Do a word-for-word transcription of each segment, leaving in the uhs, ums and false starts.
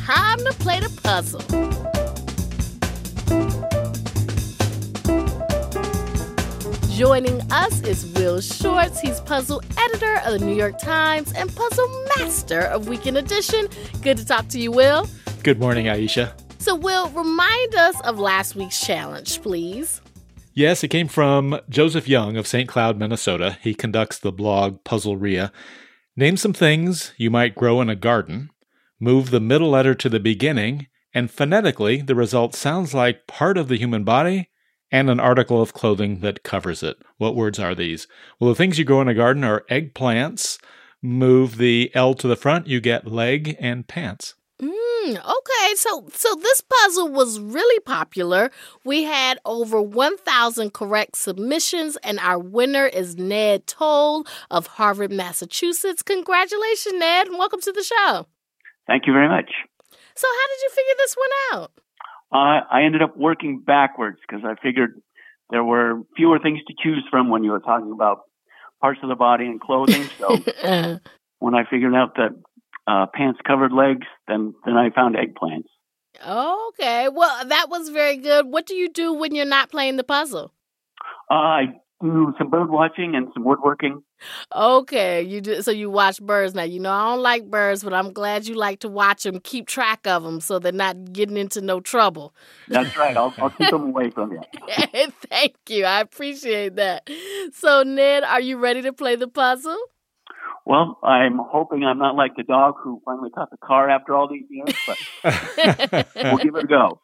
time to play the puzzle. Joining us is Will Shortz. He's puzzle editor of the New York Times and puzzle master of Weekend Edition. Good to talk to you, Will. Good morning, Aisha. So, Will, remind us of last week's challenge, please. Yes, it came from Joseph Young of Saint Cloud, Minnesota. He conducts the blog Puzzleria. Name some things you might grow in a garden, move the middle letter to the beginning, and phonetically, the result sounds like part of the human body and an article of clothing that covers it. What words are these? Well, the things you grow in a garden are eggplants. Move the L to the front, you get leg and pants. Mm, okay, so so this puzzle was really popular. We had over one thousand correct submissions, and our winner is Ned Toll of Harvard, Massachusetts. Congratulations, Ned, and welcome to the show. Thank you very much. So how did you figure this one out? Uh, I ended up working backwards because I figured there were fewer things to choose from when you were talking about parts of the body and clothing. So when I figured out that uh, pants covered legs, then, then I found eggplants. Okay. Well, that was very good. What do you do when you're not playing the puzzle? Uh, I do some bird watching and some woodworking. Okay, you do. So you watch birds. Now, you know, I don't like birds, but I'm glad you like to watch them, keep track of them so they're not getting into no trouble. That's right. I'll, I'll keep them away from you. Thank you. I appreciate that. So, Ned, are you ready to play the puzzle? Well, I'm hoping I'm not like the dog who finally caught the car after all these years, but we'll give it a go.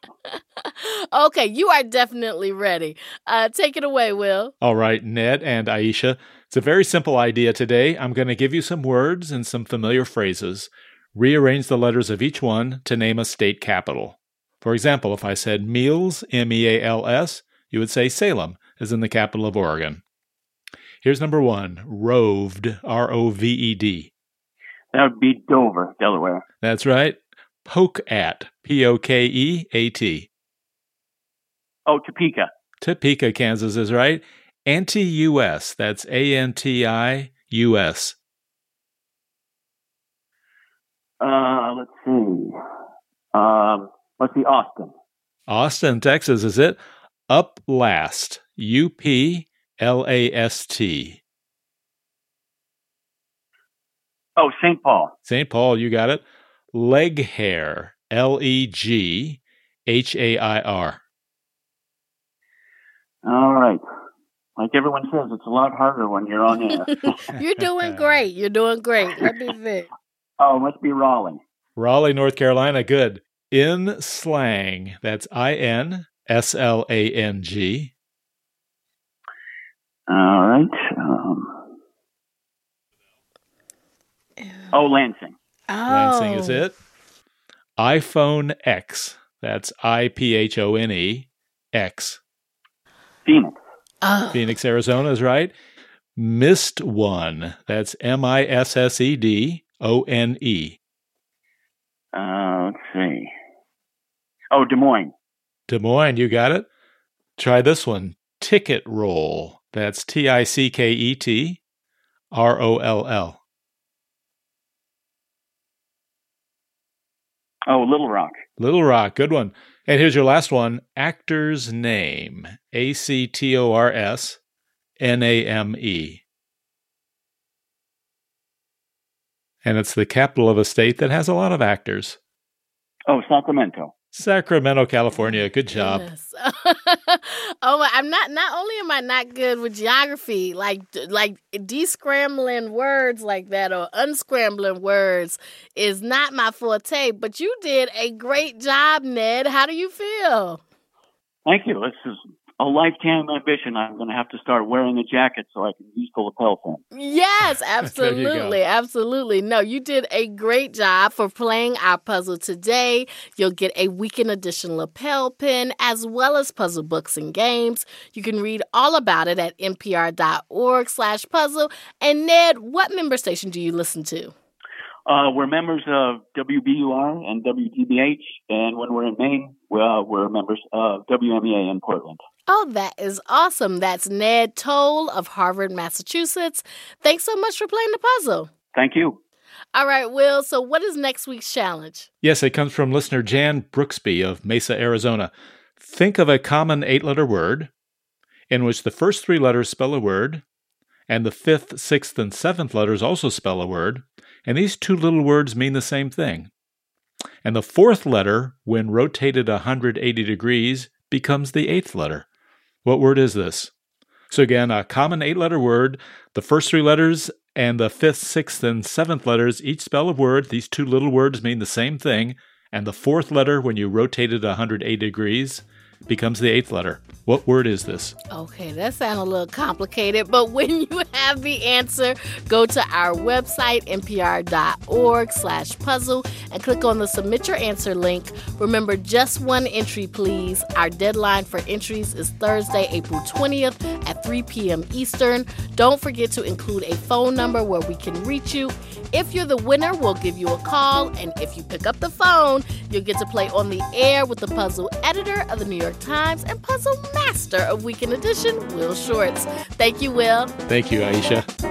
Okay, you are definitely ready. Uh, take it away, Will. All right, Ned and Aisha. It's a very simple idea today. I'm going to give you some words and some familiar phrases. Rearrange the letters of each one to name a state capital. For example, if I said meals, M E A L S, you would say Salem, as in the capital of Oregon. Here's number one, roved, R O V E D. That would be Dover, Delaware. That's right. Poke at, P O K E A T. Oh, Topeka. Topeka, Kansas is right. Anti-U S, that's A N T I U S. Uh, let's see. Um, let's see, Austin. Austin, Texas, is it? Up last, U P L A S T. Oh, Saint Paul. Saint Paul, you got it. Leg hair, L E G H A I R. All right. Like everyone says, it's a lot harder when you're on air. You're doing great. You're doing great. Let me think. Oh, must be Raleigh. Raleigh, North Carolina, good. In slang, that's I N S L A N G. All right. Um, oh, Lansing. Oh. Lansing is it. iPhone X, that's I P H O N E, X. Phoenix. Oh. Phoenix, Arizona is right. Missed one, that's M I S S E D O N E. Uh, let's see. Oh, Des Moines. Des Moines, you got it. Try this one. Ticket roll. That's T I C K E T R O L L. Oh, Little Rock. Little Rock, good one. And here's your last one. Actor's name. A C T O R S N A M E. And it's the capital of a state that has a lot of actors. Oh, Sacramento. Sacramento, California. Good job. Oh, I'm not. Not only am I not good with geography, like like descrambling words like that or unscrambling words is not my forte. But you did a great job, Ned. How do you feel? Thank you. This is a lifetime ambition. I'm going to have to start wearing a jacket so I can use the lapel pin. Yes, absolutely. Absolutely. No, you did a great job for playing our puzzle today. You'll get a Weekend Edition lapel pin as well as puzzle books and games. You can read all about it at npr.org slash puzzle. And Ned, what member station do you listen to? Uh, we're members of W B U R and W G B H, and when we're in Maine, well, we're members of W M E A in Portland. Oh, that is awesome. That's Ned Toll of Harvard, Massachusetts. Thanks so much for playing the puzzle. Thank you. All right, Will, so what is next week's challenge? Yes, it comes from listener Jan Brooksby of Mesa, Arizona. Think of a common eight-letter word in which the first three letters spell a word, and the fifth, sixth, and seventh letters also spell a word, and these two little words mean the same thing. And the fourth letter, when rotated one hundred eighty degrees, becomes the eighth letter. What word is this? So again, a common eight-letter word, the first three letters and the fifth, sixth, and seventh letters each spell a word. These two little words mean the same thing. And the fourth letter, when you rotate it one hundred eighty degrees, becomes the eighth letter. What word is this? Okay, that sounds a little complicated, but when you have the answer, go to our website, npr.org slash puzzle, and click on the Submit Your Answer link. Remember, just one entry, please. Our deadline for entries is Thursday, April twentieth at three p.m. Eastern. Don't forget to include a phone number where we can reach you. If you're the winner, we'll give you a call, and if you pick up the phone, you'll get to play on the air with the puzzle editor of the New York Times and puzzle master of Weekend Edition, Will Shortz. Thank you, Will. Thank you, Aisha.